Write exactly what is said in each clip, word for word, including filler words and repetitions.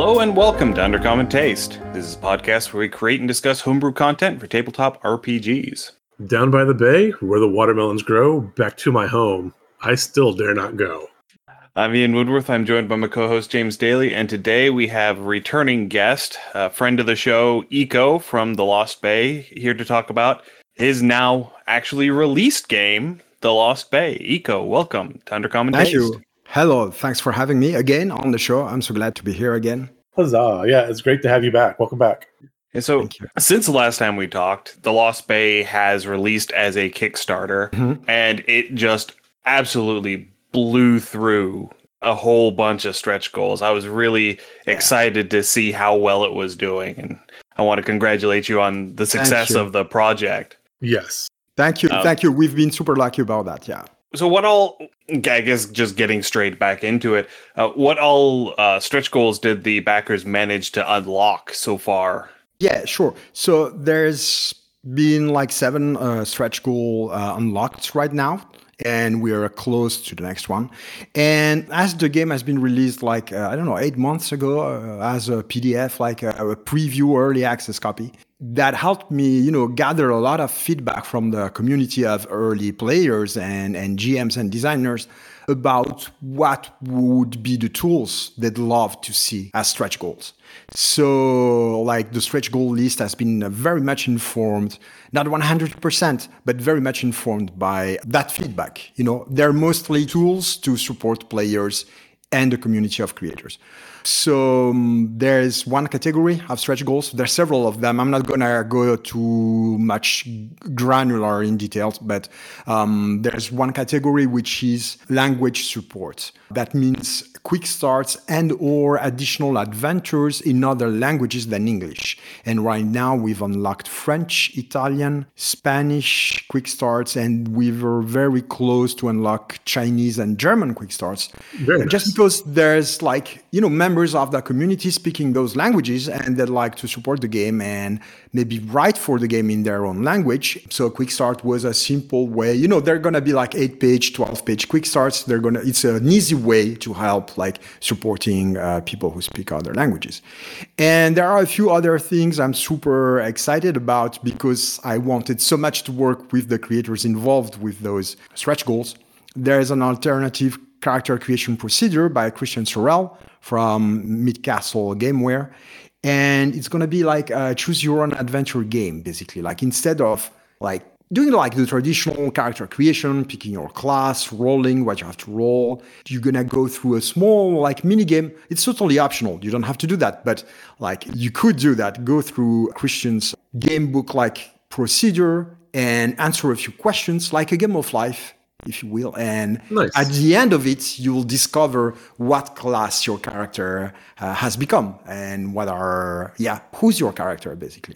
Hello and welcome to Undercommon Taste. This is a podcast where we create and discuss homebrew content for tabletop R P Gs. Down by the bay, where the watermelons grow, back to my home. I still dare not go. I'm Ian Woodworth. I'm joined by my co-host James Daly, and today we have a returning guest, a friend of the show, Eco from The Lost Bay, here to talk about his now actually released game, The Lost Bay. Eco, welcome to Undercommon Thank Taste. you. Hello. Thanks for having me again on the show. I'm so glad to be here again. Huzzah. Yeah, it's great to have you back. Welcome back. And so, since the last time we talked, The Lost Bay has released as a Kickstarter, mm-hmm. and it just absolutely blew through a whole bunch of stretch goals. I was really yeah. excited to see how well it was doing, and I want to congratulate you on the success of the project. Yes. Thank you. Um, Thank you. We've been super lucky about that. Yeah. So what all, I guess just getting straight back into it, uh, what all uh, stretch goals did the backers manage to unlock so far? Yeah, sure. So there's been like seven uh, stretch goal uh, unlocked right now, and we're close to the next one. And as the game has been released like, uh, I don't know, eight months ago uh, as a P D F, like a, a preview early access copy, that helped me, you know, gather a lot of feedback from the community of early players and, and G Ms and designers about what would be the tools they'd love to see as stretch goals. So, like, the stretch goal list has been very much informed, not one hundred percent, but very much informed by that feedback. You know, they're mostly tools to support players and the community of creators. So um, there's one category of stretch goals. There's several of them. I'm not going to go too much granular in details, but um, there's one category which is language support. That means quick starts and or additional adventures in other languages than English. And right now we've unlocked French, Italian, Spanish quick starts, and we were very close to unlock Chinese and German quick starts. Very nice. Just because there's like, you know, members of the community speaking those languages and they'd like to support the game and maybe write for the game in their own language. So quick start was a simple way, you know, they're going to be like eight page, twelve page quick starts. They're going to, it's an easy way to help like supporting uh, people who speak other languages. And there are a few other things I'm super excited about because I wanted so much to work with the creators involved with those stretch goals. There's an alternative character creation procedure by Christian Sorrell from Midcastle Gameware. And it's going to be like a choose your own adventure game, basically. Like instead of like doing like the traditional character creation, picking your class, rolling what you have to roll, you're going to go through a small like mini game. It's totally optional. You don't have to do that, but like you could do that. Go through Christian's game book like procedure and answer a few questions like a game of life, if you will. And nice. At the end of it, you'll discover what class your character uh, has become and what are, yeah, who's your character, basically.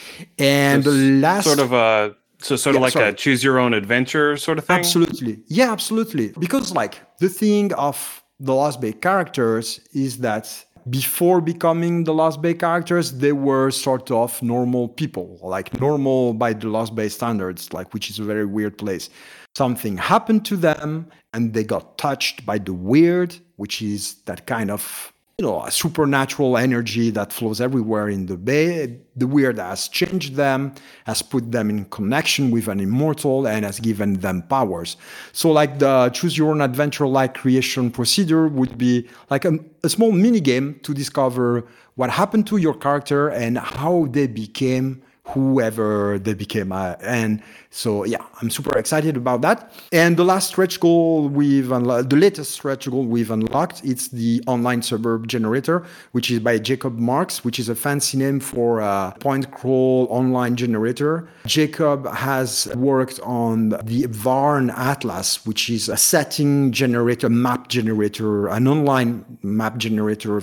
And so the last... Sort of a, so sort yeah, of like sorry. a choose your own adventure sort of thing? Absolutely. Yeah, absolutely. Because like the thing of the Lost Bay characters is that before becoming the Lost Bay characters, they were sort of normal people, like normal by the Lost Bay standards, like which is a very weird place. Something happened to them and they got touched by the weird, which is that kind of, you know, a supernatural energy that flows everywhere in the bay. The weird has changed them, has put them in connection with an immortal, and has given them powers. So like the choose your own adventure like creation procedure would be like a, a small mini game to discover what happened to your character and how they became whoever they became. Uh, and so, yeah, I'm super excited about that. And the last stretch goal we've unlocked, the latest stretch goal we've unlocked, it's the online suburb generator, which is by Jacob Marks, which is a fancy name for a point crawl online generator. Jacob has worked on the Varn Atlas, which is a setting generator, map generator, an online map generator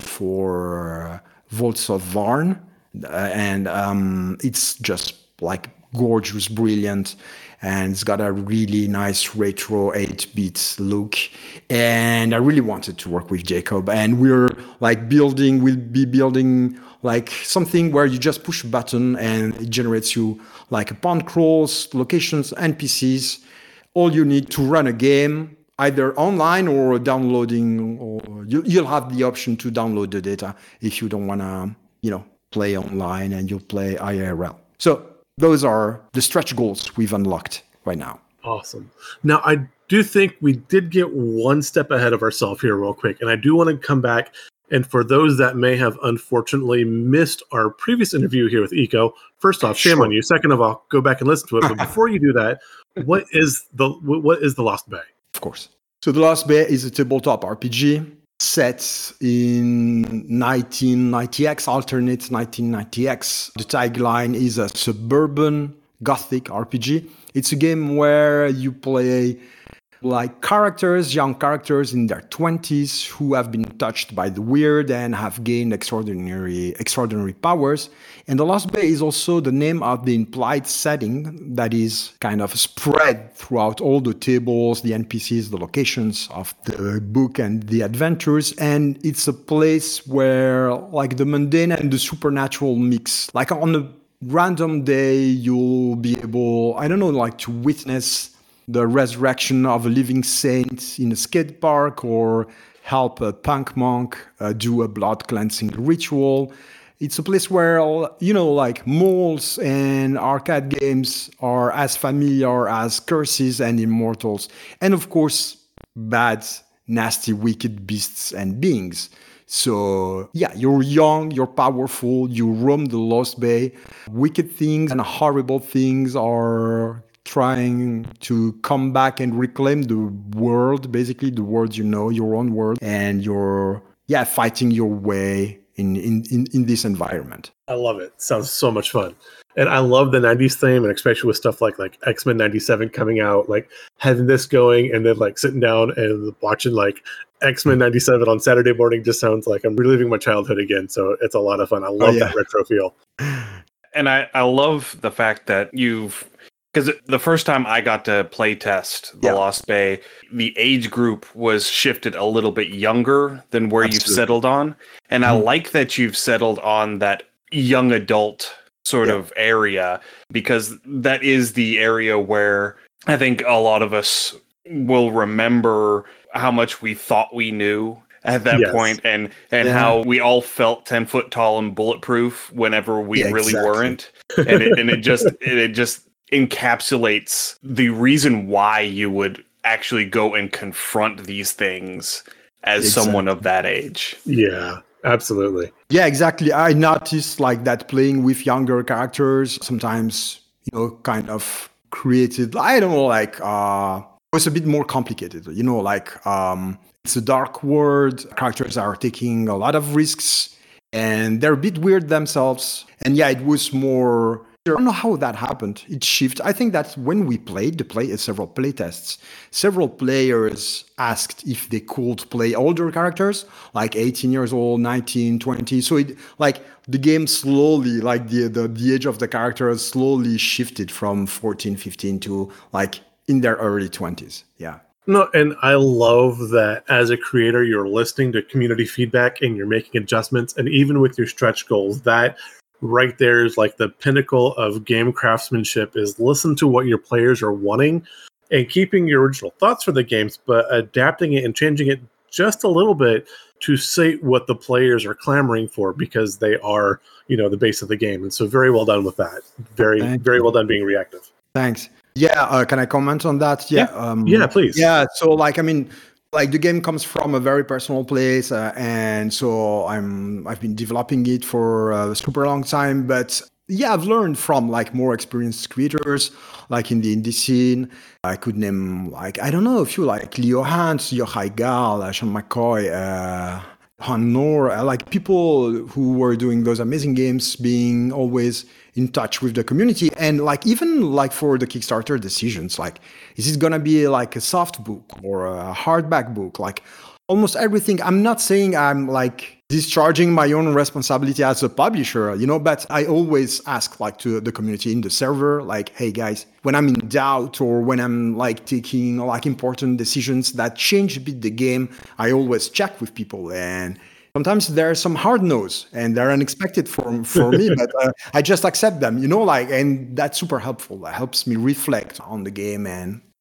for Vaults of Varn. Uh, and um, it's just like gorgeous, brilliant, and it's got a really nice retro eight-bit look. And I really wanted to work with Jacob. And we're like building, we'll be building like something where you just push a button and it generates you like a pond crawls, locations, N P Cs. All you need to run a game either online or downloading, or you, you'll have the option to download the data if you don't want to, you know, play online and you'll play I R L. So those are the stretch goals we've unlocked right now. Awesome. Now, I do think we did get one step ahead of ourselves here real quick, and I do want to come back. And for those that may have unfortunately missed our previous interview here with Eco, first off, shame Sure. on you. Second of all, go back and listen to it. But before you do that, what is the what is the Lost Bay? Of course. So The Lost Bay is a tabletop R P G set in nineteen ninety X, alternate nineteen ninety X. The tagline is a suburban gothic R P G. It's a game where you play like characters, young characters in their twenties who have been touched by the weird and have gained extraordinary extraordinary powers. And The Lost Bay is also the name of the implied setting that is kind of spread throughout all the tables, the N P Cs, the locations of the book and the adventures. And it's a place where like the mundane and the supernatural mix. Like on a random day, you'll be able, I don't know, like to witness the resurrection of a living saint in a skate park, or help a punk monk uh, do a blood cleansing ritual. It's a place where, you know, like malls and arcade games are as familiar as curses and immortals. And of course, bad, nasty, wicked beasts and beings. So yeah, you're young, you're powerful, you roam the Lost Bay. Wicked things and horrible things are trying to come back and reclaim the world, basically the world, you know, your own world, and you're, yeah, fighting your way in, in, in, in this environment. I love it. Sounds so much fun. And I love the nineties theme, and especially with stuff like like X-Men ninety-seven coming out, like having this going and then like sitting down and watching like X-Men ninety-seven on Saturday morning just sounds like I'm reliving my childhood again. So it's a lot of fun. I love Oh, yeah. that retro feel. And I, I love the fact that you've, because the first time I got to play test The Yeah. Lost Bay, the age group was shifted a little bit younger than where Absolutely. you've settled on. And I Mhm. like that you've settled on that young adult sort Yeah. of area, because that is the area where I think a lot of us will remember how much we thought we knew at that Yes. point, and and Yeah. how we all felt ten foot tall and bulletproof whenever we Yeah, really exactly. weren't. And it, and it just it, it just encapsulates the reason why you would actually go and confront these things as someone of that age. Yeah, absolutely. Yeah, exactly. I noticed like that playing with younger characters sometimes, you know, kind of created, I don't know, like, uh, it's a bit more complicated, you know, like, um, it's a dark world. Characters are taking a lot of risks and they're a bit weird themselves. And yeah, it was more, I don't know how that happened. It shifted. I think that when we played the play, uh, several play tests, several players asked if they could play older characters, like eighteen years old, nineteen, twenty. So it like the game slowly, like the, the, the age of the characters slowly shifted from fourteen, fifteen to like in their early twenties. Yeah. No, and I love that as a creator, you're listening to community feedback and you're making adjustments. And even with your stretch goals, that right there is like the pinnacle of game craftsmanship, is listen to what your players are wanting and keeping your original thoughts for the games, but adapting it and changing it just a little bit to suit what the players are clamoring for, because they are, you know, the base of the game. And so very well done with that. Very, Thank very you. well done being reactive. Thanks. Yeah, uh, can I comment on that? Yeah, um, Yeah, please. Yeah, so like I mean, like the game comes from a very personal place, uh, and so I'm I've been developing it for a super long time. But yeah, I've learned from like more experienced creators, like in the indie scene. I could name like I don't know a few like Leo Hans, Yochai Gal, uh, Sean McCoy, uh, Han Noor, uh, like people who were doing those amazing games, being always in touch with the community. And like even like for the Kickstarter decisions, like is it gonna be like a soft book or a hardback book? Like almost everything. I'm not saying I'm like discharging my own responsibility as a publisher, you know, but I always ask like to the community in the server, like, hey guys, when I'm in doubt or when I'm like taking like important decisions that change a bit the game, I always check with people. And sometimes there are some hard no's and they're unexpected for, for me, but uh, I just accept them, you know, like, and that's super helpful. That helps me reflect on the game and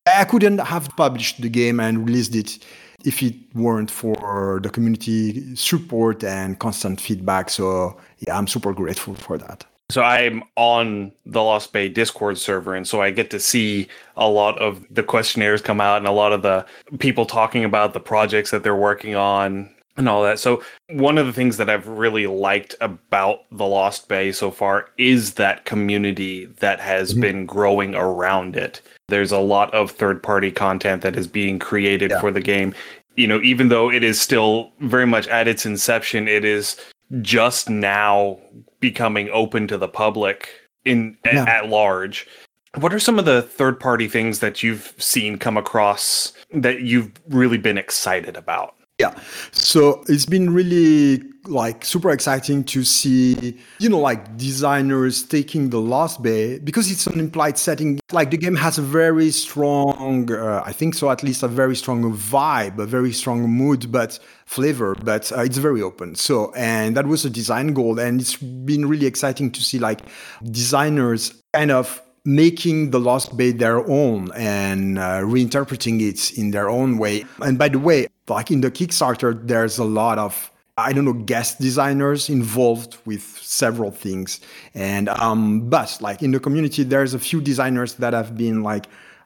I couldn't have published the game and released it if it weren't for the community support and constant feedback. So yeah, I'm super grateful for that. So I'm on the Lost Bay Discord server, and so I get to see a lot of the questionnaires come out and a lot of the people talking about the projects that they're working on and all that. So one of the things that I've really liked about the Lost Bay so far is that community that has mm-hmm. been growing around it. There's a lot of third-party content that is being created yeah. for the game. You know, even though it is still very much at its inception, it is just now becoming open to the public in yeah. at, at large. What are some of the third-party things that you've seen come across that you've really been excited about? Yeah, so it's been really like super exciting to see, you know, like designers taking the Lost Bay, because it's an implied setting. Like the game has a very strong, uh, I think so, at least a very strong vibe, a very strong mood, but flavor, but uh, it's very open. So, and that was a design goal. And it's been really exciting to see like designers kind of making the Lost Bay their own and uh, reinterpreting it in their own way. And by the way, like in the Kickstarter, there's a lot of, I don't know, guest designers involved with several things. And, um, but like in the community, there's a few designers that have been like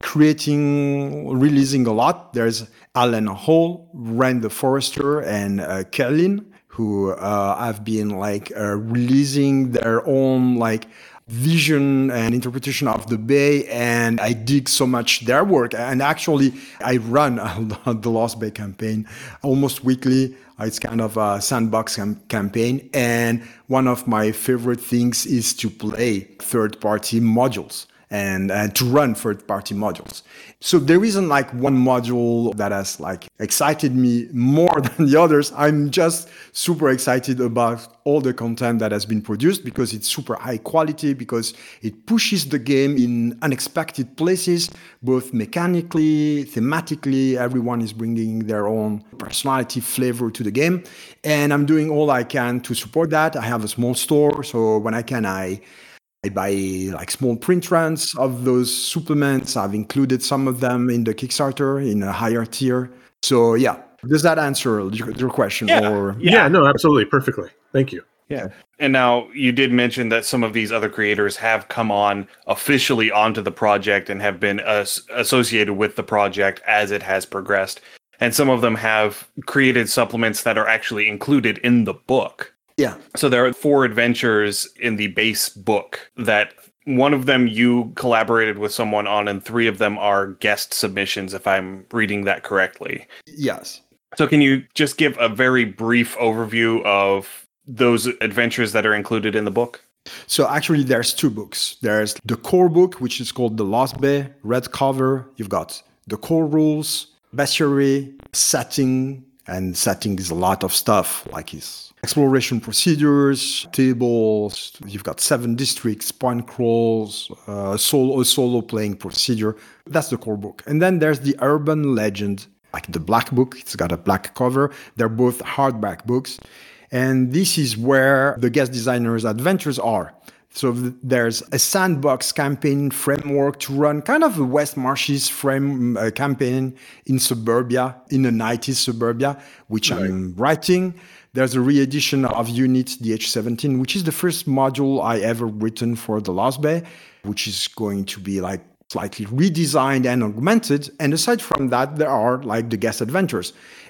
creating, releasing a lot. There's Alan Hall, Rand the Forester, and uh, Kerlin, who uh, have been like uh, releasing their own like vision and interpretation of the Bay, and I dig so much their work. And actually, I run the Lost Bay campaign almost weekly. It's kind of a sandbox cam- campaign, and one of my favorite things is to play third-party modules and, and to run third-party modules. So there isn't like one module that has like excited me more than the others. I'm just super excited about all the content that has been produced because it's super high quality, because it pushes the game in unexpected places, both mechanically, thematically. Everyone is bringing their own personality, flavor to the game. And I'm doing all I can to support that. I have a small store, so when I can, I I buy like small print runs of those supplements. I've included some of them in the Kickstarter in a higher tier. So yeah, does that answer your, your question? Yeah. Or yeah, yeah, no, absolutely, perfectly. Thank you. Yeah. And now you did mention that some of these other creators have come on officially onto the project and have been uh, associated with the project as it has progressed. And some of them have created supplements that are actually included in the book. Yeah. So there are four adventures in the base book that one of them you collaborated with someone on, and three of them are guest submissions, if I'm reading that correctly. Yes. So can you just give a very brief overview of those adventures that are included in the book? So actually there's two books. There's the core book, which is called The Lost Bay, red cover. You've got the core rules, bestiary, setting, and setting is a lot of stuff, like it's exploration procedures, tables. You've got seven districts, point crawls, uh, solo, a solo playing procedure. That's the core book. And then there's the urban legend, like the black book. It's got a black cover. They're both hardback books. And this is where the guest designers' adventures are. So there's a sandbox campaign framework to run kind of a West Marches frame uh, campaign in suburbia, in the nineties suburbia, which right. I'm writing. There's a re-edition of Unit D H seventeen, which is the first module I ever written for the Lost Bay, which is going to be like slightly redesigned and augmented. And aside from that, there are like the guest adventures.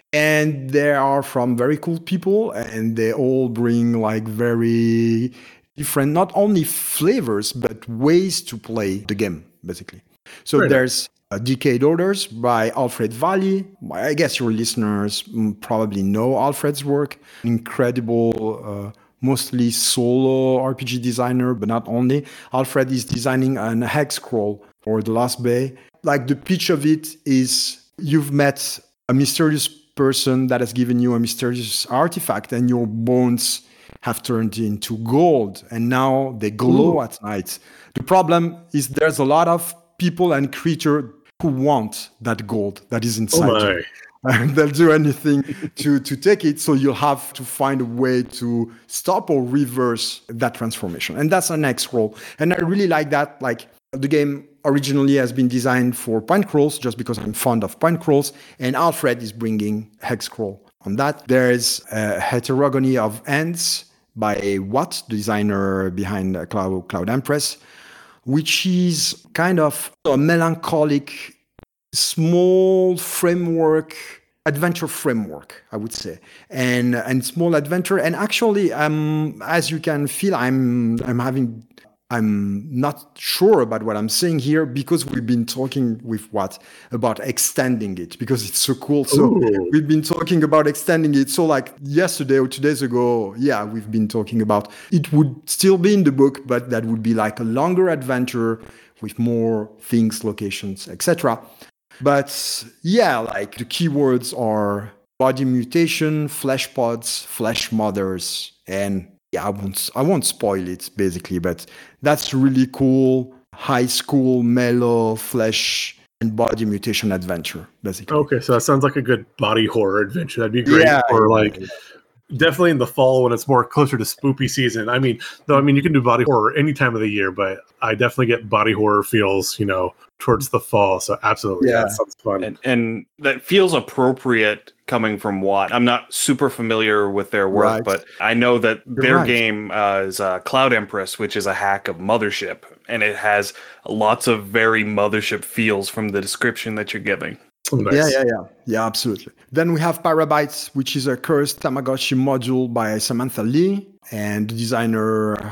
And they are from very cool people, and they all bring like very different, not only flavors, but ways to play the game, basically. So right. there's uh, Decade Orders by Alfred Valli. I guess your listeners probably know Alfred's work. Incredible, uh, mostly solo R P G designer, but not only. Alfred is designing an hex scroll for the Lost Bay. Like the pitch of it is you've met a mysterious person that has given you a mysterious artifact, and your bones have turned into gold, and now they glow Ooh. At night. The problem is there's a lot of people and creatures who want that gold that is inside oh you. And they'll do anything to, to take it, so you'll have to find a way to stop or reverse that transformation. And that's an hex scroll. And I really like that. Like the game originally has been designed for point crawls, just because I'm fond of point crawls, and Alfred is bringing hex crawl on that. There's a heterogony of ends by Watt, the designer behind Cloud, Cloud Empress, which is kind of a melancholic, small framework, adventure framework, I would say, and and small adventure. And actually, um, as you can feel, I'm I'm having. I'm not sure about what I'm saying here because we've been talking with Watt about extending it because it's so cool. So Ooh. we've been talking about extending it. So like yesterday or two days ago, yeah, we've been talking about it would still be in the book, but that would be like a longer adventure with more things, locations, et cetera. But yeah, like the keywords are body mutation, flesh pods, flesh mothers, and yeah, I won't, I won't spoil it basically, but that's really cool. High school, mellow, flesh and body mutation adventure, basically. Okay, so that sounds like a good body horror adventure. That'd be great Yeah, for yeah, like yeah. definitely in the fall when it's more closer to spoopy season. I mean, though, I mean, you can do body horror any time of the year, but I definitely get body horror feels, you know, towards the fall. So absolutely, Yeah. that sounds fun. And, and that feels appropriate coming from Watt. I'm not super familiar with their work, Right. but I know that You're their right. game uh, is uh, Cloud Empress, which is a hack of Mothership, and it has lots of very Mothership feels from the description that you're giving. Oh, nice. Yeah, yeah, yeah. Yeah, absolutely. Then we have Parabytes, which is a cursed Tamagotchi module by Samantha Lee and the designer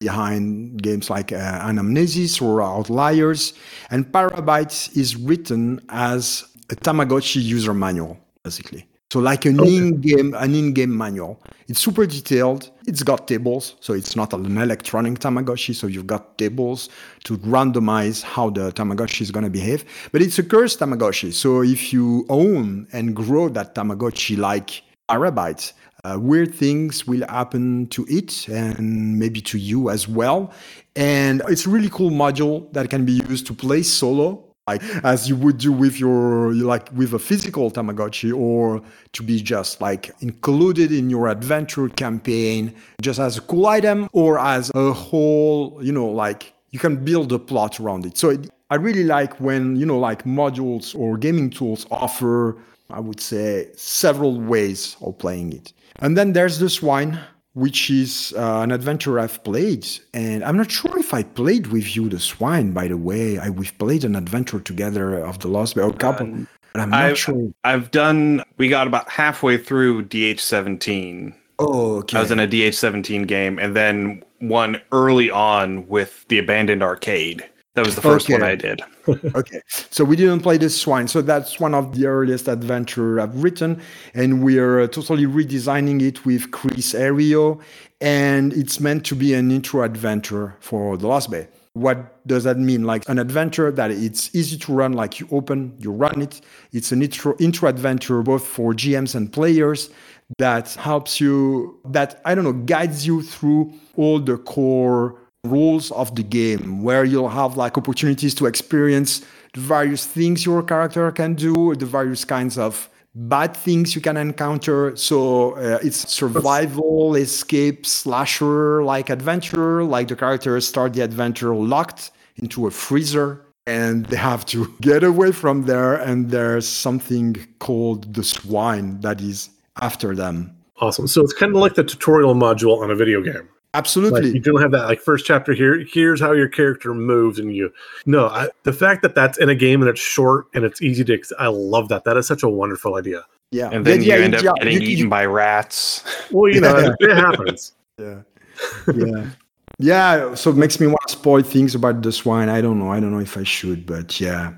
behind games like uh, Anamnesis or Outliers. And Parabytes is written as a Tamagotchi user manual, basically. So like an Okay. in-game, an in-game manual. It's super detailed. It's got tables, so it's not an electronic Tamagotchi. So you've got tables to randomize how the Tamagotchi is going to behave. But it's a cursed Tamagotchi. So if you own and grow that Tamagotchi like Parabytes, uh, weird things will happen to it and maybe to you as well. And it's a really cool module that can be used to play solo, like as you would do with your like with a physical Tamagotchi, or to be just like included in your adventure campaign just as a cool item, or as a whole, you know, like you can build a plot around it. So it, I really like when, you know, like modules or gaming tools offer, I would say, several ways of playing it. And then there's the Swine, which is uh, an adventure I've played. And I'm not sure if I played with you, the Swine, by the way. I, we've played an adventure together of the Lost Bay, or couple, Um, but I'm not I've, sure. I've done, we got about halfway through D H seventeen. Oh, okay. I was in a D H seventeen game, and then one early on with the Abandoned Arcade. That was the first Okay. one I did. Okay, so we didn't play this Swine. So that's one of the earliest adventure I've written, and we're totally redesigning it with Chris Ario, and it's meant to be an intro adventure for the Lost Bay. What does that mean? Like an adventure that it's easy to run, like you open, you run it. It's an intro, intro adventure both for G Ms and players that helps you, that, I don't know, guides you through all the core rules of the game, where you'll have like opportunities to experience the various things your character can do, the various kinds of bad things you can encounter. So uh, it's survival, escape, slasher like adventure. Like the characters start the adventure locked into a freezer and they have to get away from there. And there's something called the Swine that is after them. Awesome. So it's kind of like the tutorial module on a video game. Absolutely. Like you don't have that like first chapter here. Here's how your character moves, and you. No, I, the fact that that's in a game and it's short and it's easy to. I love that. That is such a wonderful idea. Yeah. And then Yeah, you end yeah, up getting you- eaten you- by rats. Well, you know, it, it happens. Yeah. Yeah. Yeah. So it makes me want to spoil things about the Swine. I don't know. I don't know if I should, but yeah.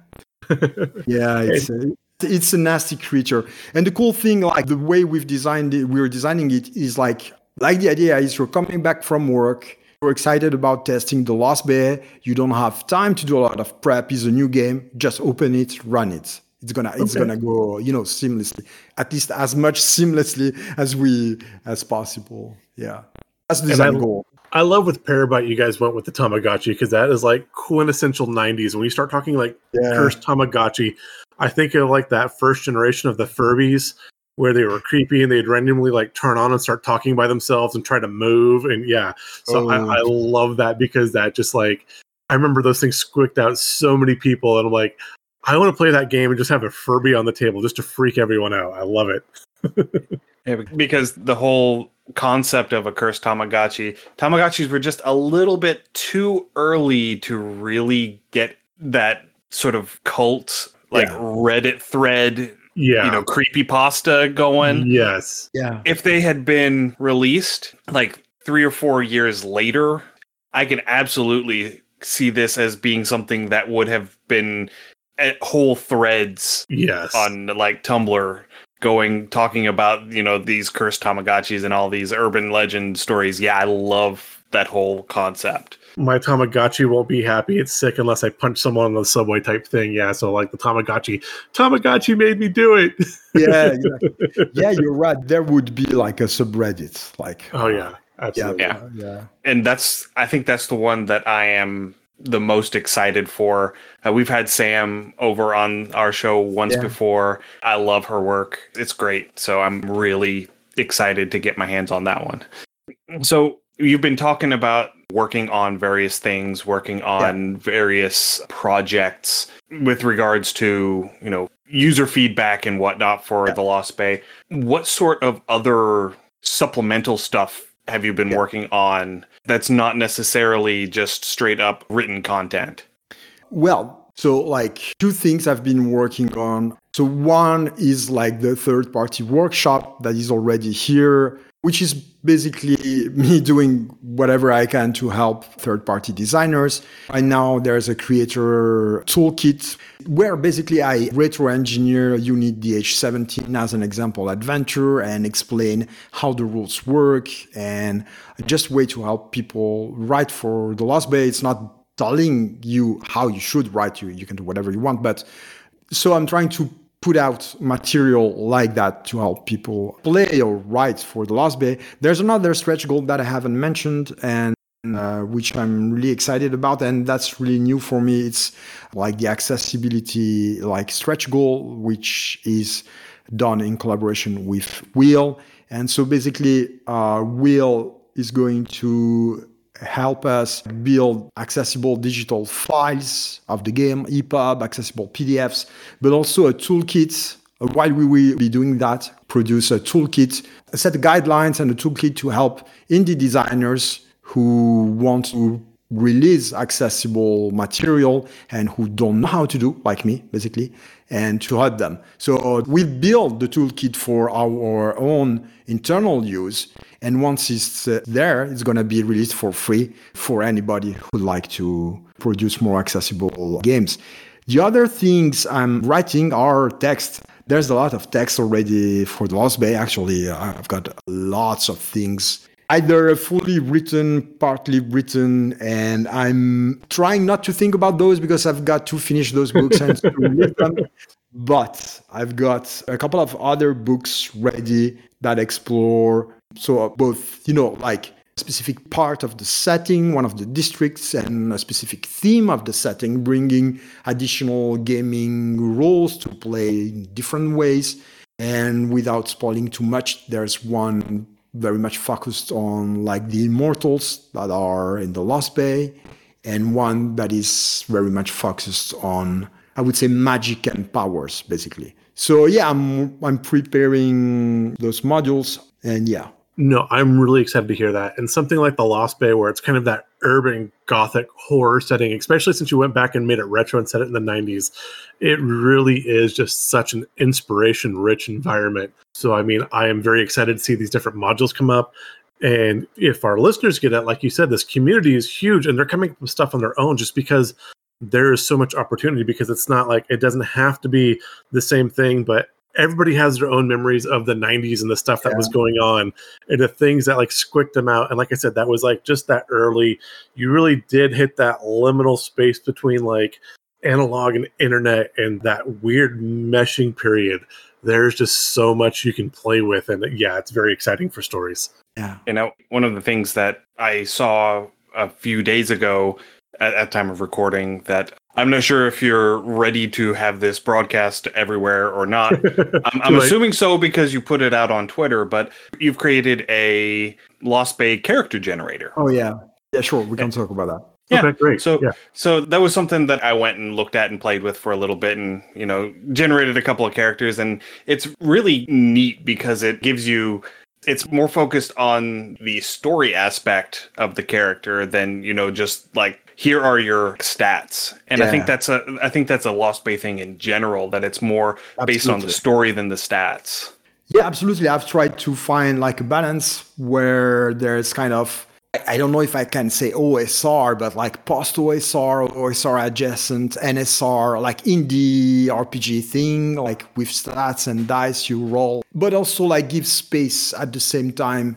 Yeah. It's a, it's a nasty creature. And the cool thing, like the way we've designed it, we're designing it is like, like the idea is you're coming back from work. You're excited about testing the Lost Bay. You don't have time to do a lot of prep. It's a new game. Just open it, run it. It's gonna, it's Okay. gonna go, you know, seamlessly. At least as much seamlessly as we as possible. Yeah, that's the And I- design goal. I love with Parabyte you guys went with the Tamagotchi because that is like quintessential nineties. When you start talking like Yeah. cursed Tamagotchi, I think of like that first generation of the Furbies where they were creepy and they'd randomly like turn on and start talking by themselves and try to move. And yeah, so Oh. I, I love that because that just like I remember those things squicked out so many people, and I'm like, I want to play that game and just have a Furby on the table just to freak everyone out. I love it. Yeah, because the whole concept of a cursed Tamagotchi, Tamagotchis were just a little bit too early to really get that sort of cult, like Yeah. Reddit thread, Yeah. you know, creepypasta going. Yes. Yeah. If they had been released like three or four years later, I can absolutely see this as being something that would have been at whole threads Yes. on like Tumblr going talking about, you know, these cursed Tamagotchis and all these urban legend stories. Yeah, I love that whole concept. My Tamagotchi won't be happy. It's sick unless I punch someone on the subway type thing. Yeah. So like the Tamagotchi, Tamagotchi made me do it. Yeah, exactly. Yeah, you're right. There would be like a subreddit, like Oh yeah. Absolutely. Yeah. yeah. And that's, I think that's the one that I am the most excited for. Uh, we've had Sam over on our show once Yeah. before. I love her work. It's great. So I'm really excited to get my hands on that one. So you've been talking about working on various things, working on various projects with regards to, you know, user feedback and whatnot for Yeah. the Lost Bay. What sort of other supplemental stuff have you been Yeah. working on that's not necessarily just straight up written content? Well, so like two things I've been working on. So one is like the third party workshop that is already here, which is basically me doing whatever I can to help third party designers. Right now there's a creator toolkit where basically I retro engineer Unit D H seventeen as an example adventure and explain how the rules work, and just way to help people write for the Lost Bay. It's not telling you how you should write. You you can do whatever you want, but so I'm trying to put out material like that to help people play or write for the Lost Bay. There's another stretch goal that I haven't mentioned, and uh, which I'm really excited about, and that's really new for me. It's like the accessibility like stretch goal, which is done in collaboration with Will. And so basically, uh, Will is going to help us build accessible digital files of the game, E P U B, accessible P D Fs, but also a toolkit. While we will be doing that, produce a toolkit, a set of guidelines and a toolkit to help indie designers who want to release accessible material and who don't know how to do, like me, basically, and to help them. So we build the toolkit for our own internal use. And once it's uh, there, it's going to be released for free for anybody who would like to produce more accessible games. The other things I'm writing are text. There's a lot of text already for the Lost Bay. Actually, I've got lots of things, either fully written, partly written, and I'm trying not to think about those because I've got to finish those books and to read them. But I've got a couple of other books ready that explore, so both, you know, like a specific part of the setting, one of the districts, and a specific theme of the setting, bringing additional gaming roles to play in different ways. And without spoiling too much, there's one very much focused on like the immortals that are in the Lost Bay, and one that is very much focused on, I would say, magic and powers, basically. So yeah, I'm I'm preparing those modules, and yeah. No, I'm really excited to hear that. And something like the Lost Bay, where it's kind of that urban gothic horror setting, especially since you went back and made it retro and set it in the nineties, it really is just such an inspiration-rich environment. So, I mean, I am very excited to see these different modules come up. And if our listeners get it, like you said, this community is huge, and they're coming up with stuff on their own just because there is so much opportunity, because it's not like it doesn't have to be the same thing, but everybody has their own memories of the nineties and the stuff that Yeah. was going on and the things that like squicked them out. And like I said, that was like just that early, you really did hit that liminal space between like analog and internet and that weird meshing period. There's just so much you can play with. And yeah, it's very exciting for stories. Yeah. You know, one of the things that I saw a few days ago at, at time of recording that I'm not sure if you're ready to have this broadcast everywhere or not. I'm, I'm Right. assuming so because you put it out on Twitter, but you've created a Lost Bay character generator. Oh yeah. Yeah, sure. We can talk about that. Yeah. Okay, great. So, Yeah. so that was something that I went and looked at and played with for a little bit, and you know, generated a couple of characters, and it's really neat because it gives you. It's more focused on the story aspect of the character than, you know, just like here are your stats. And yeah. I think that's a I think that's a Lost Bay thing in general, that it's more absolutely. Based on the story than the stats. Yeah, absolutely. I've tried to find like a balance where there's kind of, I don't know if I can say O S R, but like post-O S R, O S R adjacent, N S R, like indie R P G thing, like with stats and dice you roll, but also like give space at the same time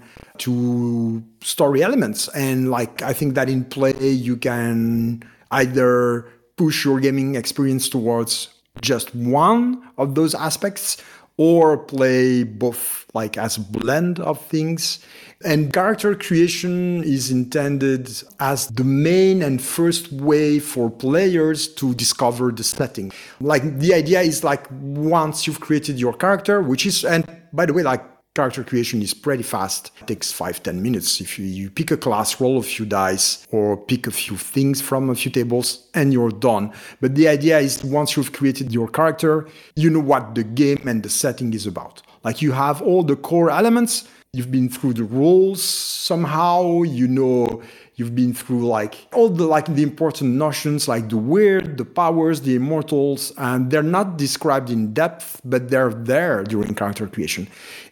to story elements. And like, I think that in play, you can either push your gaming experience towards just one of those aspects or play both like as a blend of things. And character creation is intended as the main and first way for players to discover the setting. Like the idea is like once you've created your character, which is, and by the way, like character creation is pretty fast. It takes five, ten minutes. If you, you pick a class, roll a few dice, or pick a few things from a few tables, and you're done. But the idea is once you've created your character, you know what the game and the setting is about. Like you have all the core elements. You've been through the rules somehow, you know, you've been through like all the like the important notions like the weird, the powers, the immortals, and they're not described in depth, but they're there during character creation.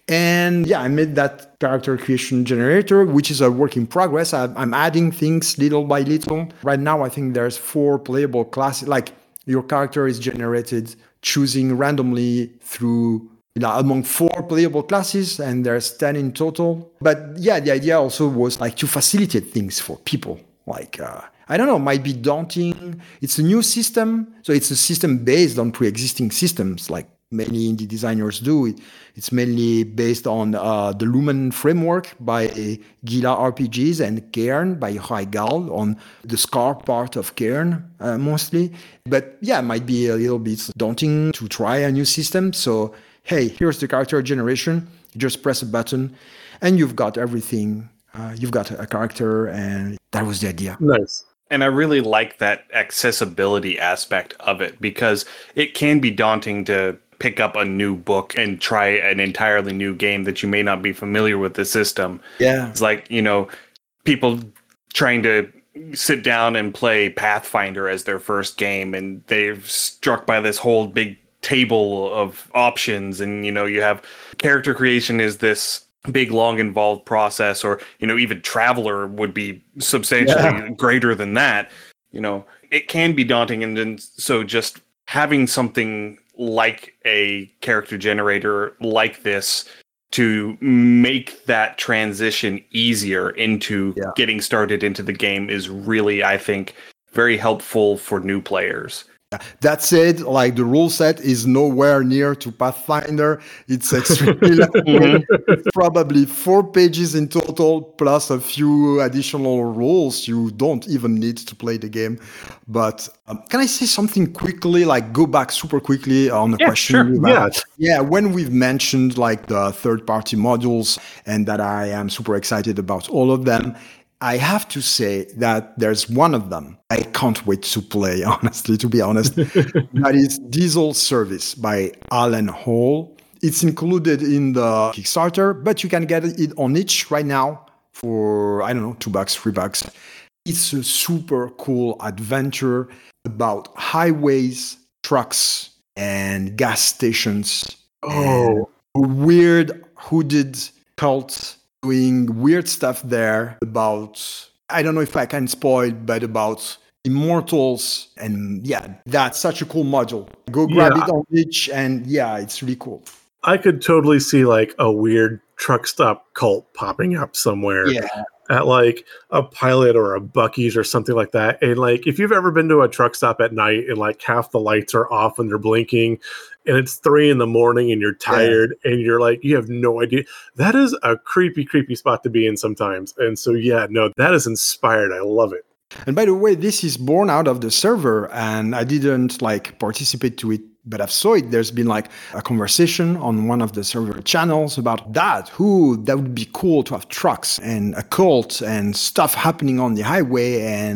And yeah, I made that character creation generator, which is a work in progress. I'm adding things little by little. Right now, I think there's four playable classes. Like your character is generated choosing randomly through You know, among four playable classes, and there's ten in total. But yeah, the idea also was like to facilitate things for people. Like, uh, I don't know, might be daunting. It's a new system. So it's a system based on pre-existing systems, like many indie designers do. It, it's mainly based on uh, the Lumen framework by Gila R P Gs and Cairn by Heigal on the Scar part of Cairn uh, mostly. But yeah, it might be a little bit daunting to try a new system. So hey, here's the character generation. You just press a button and you've got everything. Uh, you've got a character, and that was the idea. Nice. And I really like that accessibility aspect of it, because it can be daunting to pick up a new book and try an entirely new game that you may not be familiar with the system. Yeah. It's like, you know, people trying to sit down and play Pathfinder as their first game, and they're struck by this whole big table of options, and you know, you have character creation is this big long involved process, or you know, even Traveler would be substantially yeah. greater than that. You know, it can be daunting, and then so just having something like a character generator like this to make that transition easier into yeah. getting started into the game is really, I think, very helpful for new players. That said, like the rule set is nowhere near to Pathfinder. It's extremely long. It's probably four pages in total, plus a few additional rules. You don't even need to play the game. But um, can I say something quickly, like go back super quickly on the yeah, question? Sure. Yeah. yeah, when we've mentioned like the third-party modules and that I am super excited about all of them, I have to say that there's one of them I can't wait to play, honestly, to be honest. That is Diesel Service by Alan Hall. It's included in the Kickstarter, but you can get it on itch right now for, I don't know, two bucks, three bucks. It's a super cool adventure about highways, trucks, and gas stations. Oh, and a weird hooded cult doing weird stuff there about, I don't know if I can spoil, but about immortals. And yeah, that's such a cool module. Go grab yeah. it on itch, and yeah, it's really cool. I could totally see like a weird truck stop cult popping up somewhere. Yeah. At like a Pilot or a Buc-ee's or something like that. And like, if you've ever been to a truck stop at night and like half the lights are off and they're blinking and it's three in the morning and you're tired yeah. and you're like, you have no idea. That is a creepy, creepy spot to be in sometimes. And so, yeah, no, that is inspired. I love it. And by the way, this is born out of the server, and I didn't like participate to it, but I've saw it. There's been like a conversation on one of the server channels about that. Who that would be cool to have trucks and a cult and stuff happening on the highway. And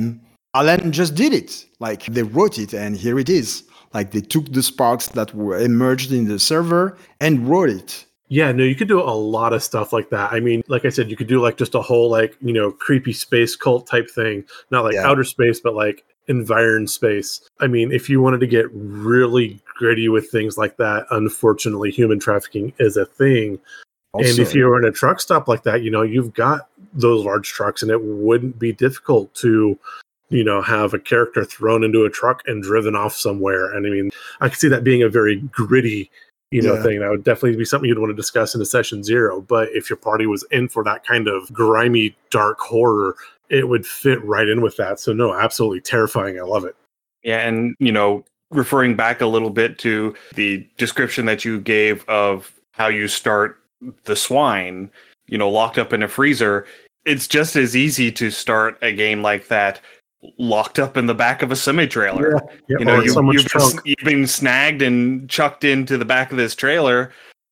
Alan just did it. Like they wrote it and here it is. Like they took the sparks that were emerged in the server and wrote it. Yeah, no, you could do a lot of stuff like that. I mean, like I said, you could do like just a whole like, you know, creepy space cult type thing. Not like Yeah. outer space, but like environed space. I mean, if you wanted to get really gritty with things like that, unfortunately, human trafficking is a thing. Also, and if you were in a truck stop like that, you know, you've got those large trucks and it wouldn't be difficult to, you know, have a character thrown into a truck and driven off somewhere. And I mean, I could see that being a very gritty, you know, Yeah. thing. That would definitely be something you'd want to discuss in a session zero. But if your party was in for that kind of grimy, dark horror, it would fit right in with that. So no, absolutely terrifying. I love it. Yeah, and you know, referring back a little bit to the description that you gave of how you start the swine, you know, locked up in a freezer, it's just as easy to start a game like that locked up in the back of a semi-trailer. Yeah, You know, or you, someone's you've, been, trunk. you've been snagged and chucked into the back of this trailer,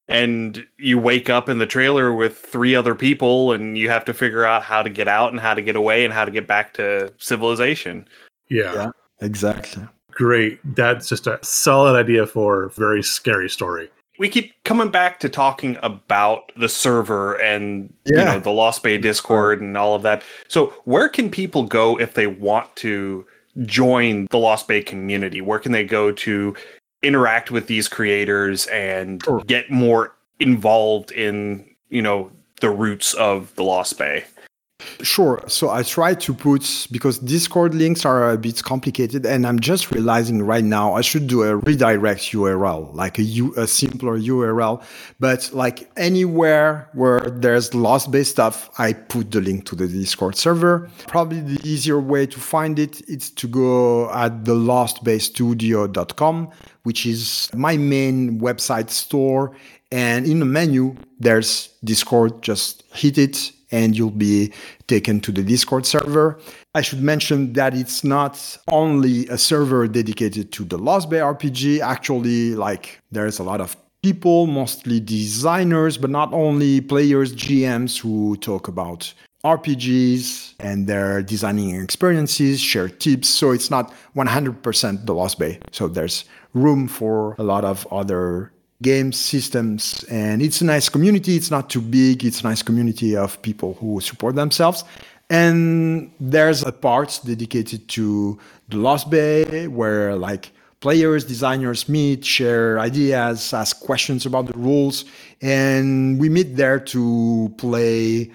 and you wake up in the trailer with three other people, and you have to figure out how to get out and how to get away and how to get back to civilization. Yeah. Yeah. Exactly. Great. That's just a solid idea for a very scary story. We keep coming back to talking about the server and you Yeah. know the Lost Bay Discord and all of that. So where can people go if they want to join the Lost Bay community? Where can they go to interact with these creators and Sure. get more involved in, you know, the roots of the Lost Bay? Sure. So I try to put, because Discord links are a bit complicated, and I'm just realizing right now I should do a redirect U R L, like a, U, a simpler U R L. But like anywhere where there's Lost Bay stuff, I put the link to the Discord server. Probably the easier way to find it is to go at the lost bay studio dot com, which is my main website store. And in the menu, there's Discord. Just hit it and you'll be taken to the Discord server. I should mention that it's not only a server dedicated to the Lost Bay R P G. Actually, like there's a lot of people, mostly designers, but not only players, G Ms who talk about R P Gs and their designing experiences, share tips. So it's not one hundred percent the Lost Bay. So there's room for a lot of other game systems, and it's a nice community. It's not too big. It's a nice community of people who support themselves. And there's a part dedicated to the Lost Bay where like players, designers meet, share ideas, ask questions about the rules, and we meet there to play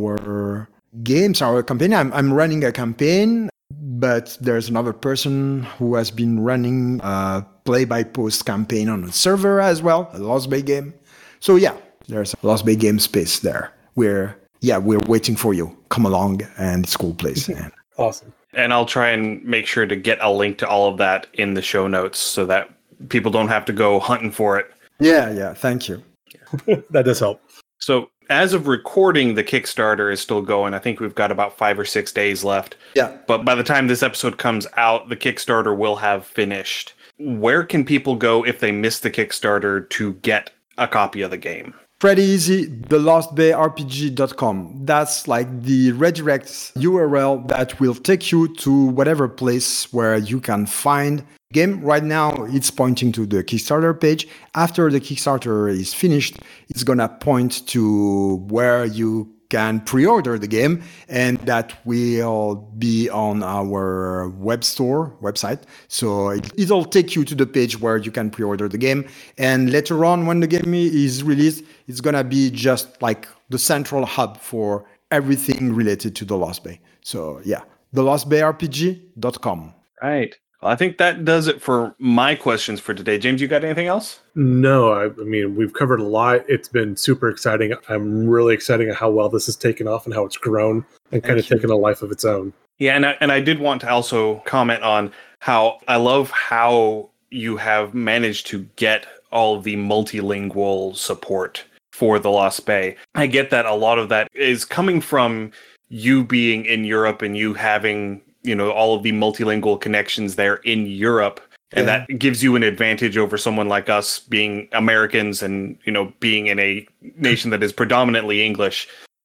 our games, our campaign. I'm, I'm running a campaign, but there's another person who has been running a play-by-post campaign on the server as well, a Lost Bay game. So yeah, there's a Lost Bay game space there. We're yeah, we're waiting for you. Come along, and it's a cool place. And Awesome. And I'll try and make sure to get a link to all of that in the show notes so that people don't have to go hunting for it. yeah, yeah, thank you. That does help. So as of recording, the Kickstarter is still going. I think we've got about five or six days left. Yeah. But by the time this episode comes out, the Kickstarter will have finished. Where can people go if they miss the Kickstarter to get a copy of the game? Pretty easy, the lost bay r p g dot com. That's like the redirect U R L that will take you to whatever place where you can find game. Right now, it's pointing to the Kickstarter page. After the Kickstarter is finished, it's gonna point to where you can pre-order the game, and that will be on our web store website. So it, it'll take you to the page where you can pre-order the game. And later on, when the game is released, it's gonna be just like the central hub for everything related to the Lost Bay. So yeah, the lost bay r p g dot com. Right. Well, I think that does it for my questions for today. James, you got anything else? No, I, I mean, we've covered a lot. It's been super exciting. I'm really excited at how well this has taken off and how it's grown and kind of you. taken a life of its own. Yeah, and I, and I did want to also comment on how I love how you have managed to get all of the multilingual support for the Lost Bay. I get that a lot of that is coming from you being in Europe and you having, you know, all of the multilingual connections there in Europe. And Yeah. that gives you an advantage over someone like us being Americans and, you know, being in a nation that is predominantly English.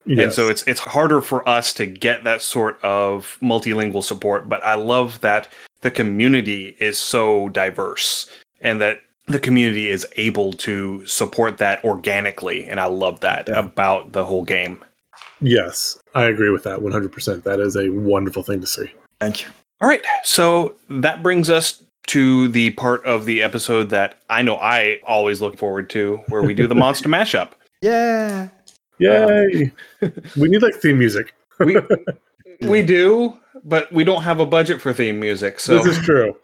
Yes. And so it's it's harder for us to get that sort of multilingual support. But I love that the community is so diverse and that the community is able to support that organically. And I love that yeah. about the whole game. Yes, I agree with that one hundred percent. That is a wonderful thing to see. Thank you. All right. So that brings us to the part of the episode that I know I always look forward to, where we do the monster mashup. Yeah. Yay. Um, we need like theme music. we we do, but we don't have a budget for theme music. So this is true.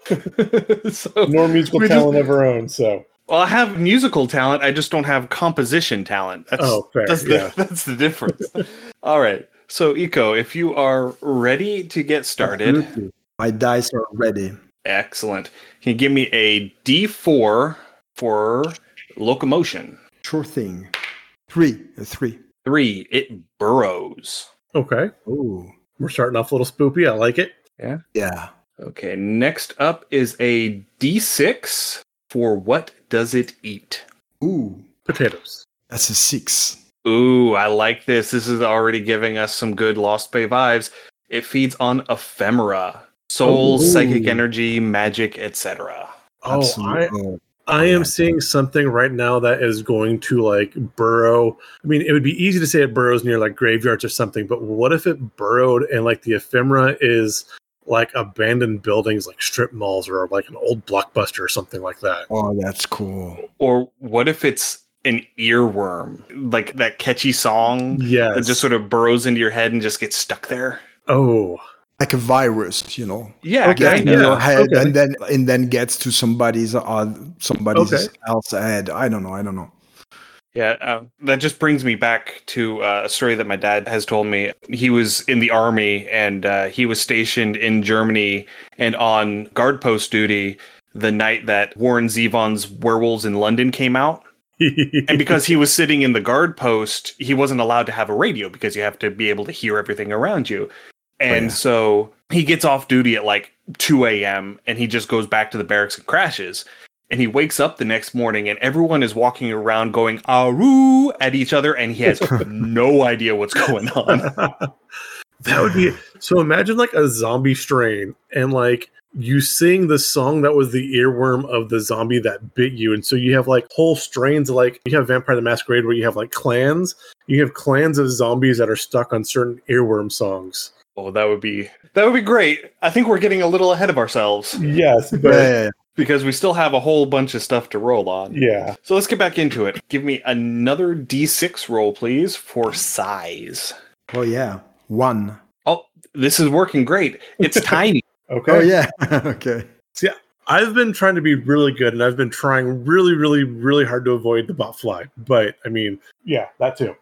so Nor musical talent just, of our own. So well, I have musical talent. I just don't have composition talent. That's, oh, fair. That's the, yeah. that's the difference. All right. So, Iko, if you are ready to get started. Absolutely. My dice are ready. Excellent. Can you give me a D four for locomotion? Sure thing. Three. A three. Three. It burrows. Okay. Ooh. We're starting off a little spoopy. I like it. Yeah? Yeah. Okay. Next up is a D six for what does it eat? Ooh. Potatoes. That's a six. Ooh, I like this. This is already giving us some good Lost Bay vibes. It feeds on ephemera. Souls, Ooh. psychic energy, magic, et cetera. Oh, I, I am seeing something right now that is going to like burrow. I mean, it would be easy to say it burrows near like graveyards or something, but what if it burrowed and like the ephemera is like abandoned buildings, like strip malls or like an old Blockbuster or something like that? Oh, that's cool. Or what if it's an earworm, like that catchy song yes. that just sort of burrows into your head and just gets stuck there? Oh. Like a virus, you know. Yeah, okay. in yeah. your head okay. and then and then gets to somebody's uh, somebody's okay. else head. I don't know. I don't know. Yeah, uh, that just brings me back to uh, a story that my dad has told me. He was in the army and uh, he was stationed in Germany and on guard post duty the night that Warren Zevon's Werewolves in London came out. And because he was sitting in the guard post, he wasn't allowed to have a radio because you have to be able to hear everything around you. And oh, yeah. so he gets off duty at like two a.m. and he just goes back to the barracks and crashes. And he wakes up the next morning and everyone is walking around going, "Aroo" at each other. And he has no idea what's going on. That would be so. Imagine like a zombie strain and like you sing the song that was the earworm of the zombie that bit you. And so you have like whole strains, like you have Vampire the Masquerade where you have like clans. You have clans of zombies that are stuck on certain earworm songs. Oh, that would be that would be great. I think we're getting a little ahead of ourselves. Yes, but yeah. because we still have a whole bunch of stuff to roll on. Yeah. So let's get back into it. Give me another D six roll, please, for size. Oh yeah, one. Oh, this is working great. It's tiny. Okay. Oh yeah. Okay. See, I've been trying to be really good, and I've been trying really, really, really hard to avoid the botfly. But I mean, yeah, that too.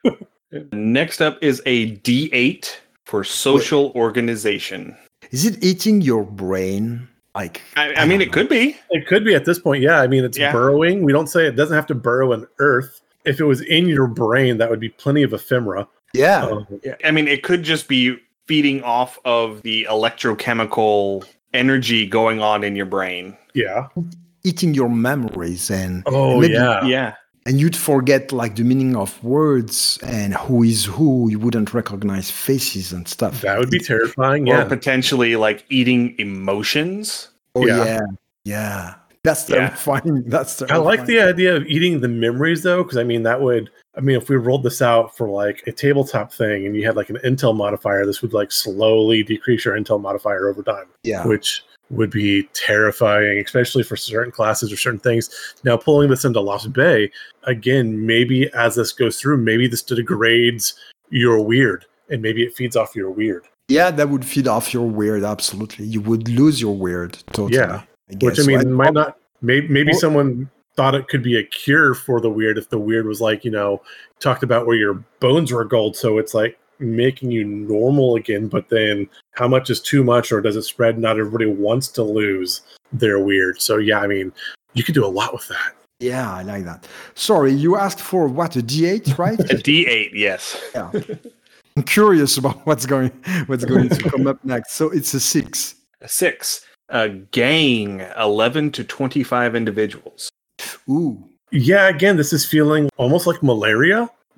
Next up is a D eight. For social Wait. organization. Is it eating your brain? Like I, I, I mean, it know. could be. It could be at this point. Yeah, I mean, it's yeah. burrowing. We don't say it doesn't have to burrow in earth. If it was in your brain, that would be plenty of ephemera. Yeah. Um, yeah. I mean, it could just be feeding off of the electrochemical energy going on in your brain. Yeah. Eating your memories and oh and maybe, yeah, yeah. And you'd forget like the meaning of words and who is who. You wouldn't recognize faces and stuff. That would be terrifying. Yeah. Or potentially like eating emotions. Oh yeah. yeah. Yeah. That's terrifying. Yeah. That's terrifying. I like the idea of eating the memories though, because I mean that would I mean if we rolled this out for like a tabletop thing and you had like an intel modifier, this would like slowly decrease your intel modifier over time. Yeah. Which would be terrifying, especially for certain classes or certain things. Now, pulling this into Lost Bay, again, maybe as this goes through, maybe this degrades your weird, and maybe it feeds off your weird. Yeah, that would feed off your weird, absolutely. You would lose your weird, totally. Yeah, I guess. Which, I mean, so I, might not, maybe, maybe well, someone thought it could be a cure for the weird if the weird was like, you know, talked about where your bones were gold, so it's like, making you normal again, but then how much is too much, or does it spread? Not everybody wants to lose their weird. So yeah, I mean, you could do a lot with that. Yeah, I like that. Sorry, you asked for what, a D eight, right? A D eight, yes. Yeah. I'm curious about what's going what's going to come up next. So it's a six. A six. A gang, eleven to twenty-five individuals. Ooh. Yeah, again, this is feeling almost like malaria.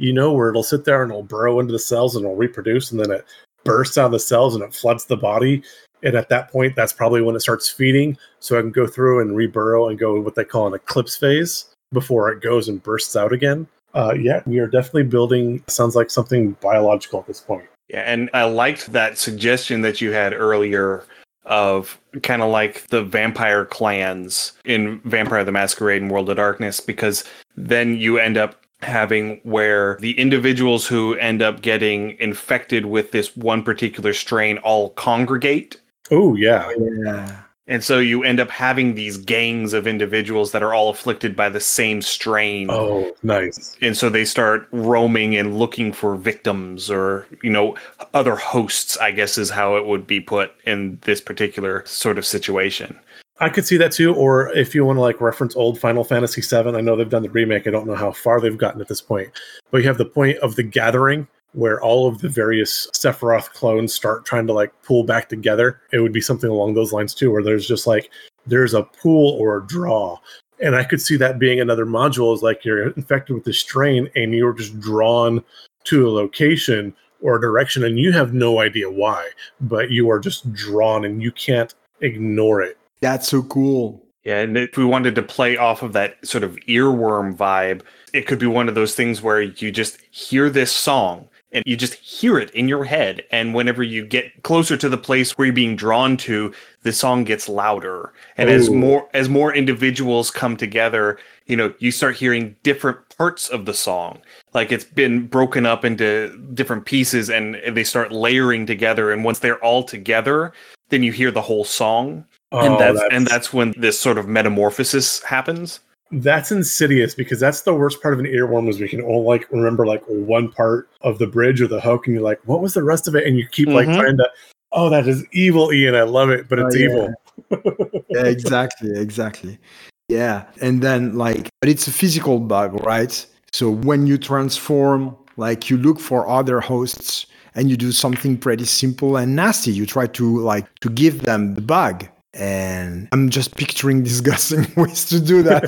you know, where it'll sit there and it'll burrow into the cells and it'll reproduce, and then it bursts out of the cells and it floods the body. And at that point, that's probably when it starts feeding. So I can go through and reburrow and go what they call an eclipse phase before it goes and bursts out again. Uh, yeah, we are definitely building, sounds like something biological at this point. Yeah, and I liked that suggestion that you had earlier of kind of like the vampire clans in Vampire the Masquerade and World of Darkness, because then you end up having where the individuals who end up getting infected with this one particular strain all congregate. Oh, yeah. Yeah. And so you end up having these gangs of individuals that are all afflicted by the same strain. Oh, nice. And so they start roaming and looking for victims or, you know, other hosts, I guess is how it would be put in this particular sort of situation. I could see that too. Or if you want to like reference old Final Fantasy seven, I know they've done the remake. I don't know how far they've gotten at this point. But you have the point of the gathering, where all of the various Sephiroth clones start trying to like pull back together. It would be something along those lines too, where there's just like, there's a pull or a draw. And I could see that being another module, is like you're infected with this strain and you're just drawn to a location or a direction and you have no idea why, but you are just drawn and you can't ignore it. That's so cool. Yeah, and if we wanted to play off of that sort of earworm vibe, it could be one of those things where you just hear this song and you just hear it in your head. And whenever you get closer to the place where you're being drawn to, the song gets louder. And Ooh. as more as more individuals come together, you know, you start hearing different parts of the song. Like it's been broken up into different pieces and they start layering together. And once they're all together, then you hear the whole song. Oh, and that's, that's and that's when this sort of metamorphosis happens. That's insidious, because that's the worst part of an earworm, is we can only like remember like one part of the bridge or the hook, and you're like, what was the rest of it? And you keep like Mhm. trying to, oh, that is evil, Ian. I love it, but it's Oh, yeah. evil. Yeah, exactly, exactly. Yeah, and then like, but it's a physical bug, right? So when you transform, like you look for other hosts and you do something pretty simple and nasty. You try to like to give them the bug. And I'm just picturing disgusting ways to do that.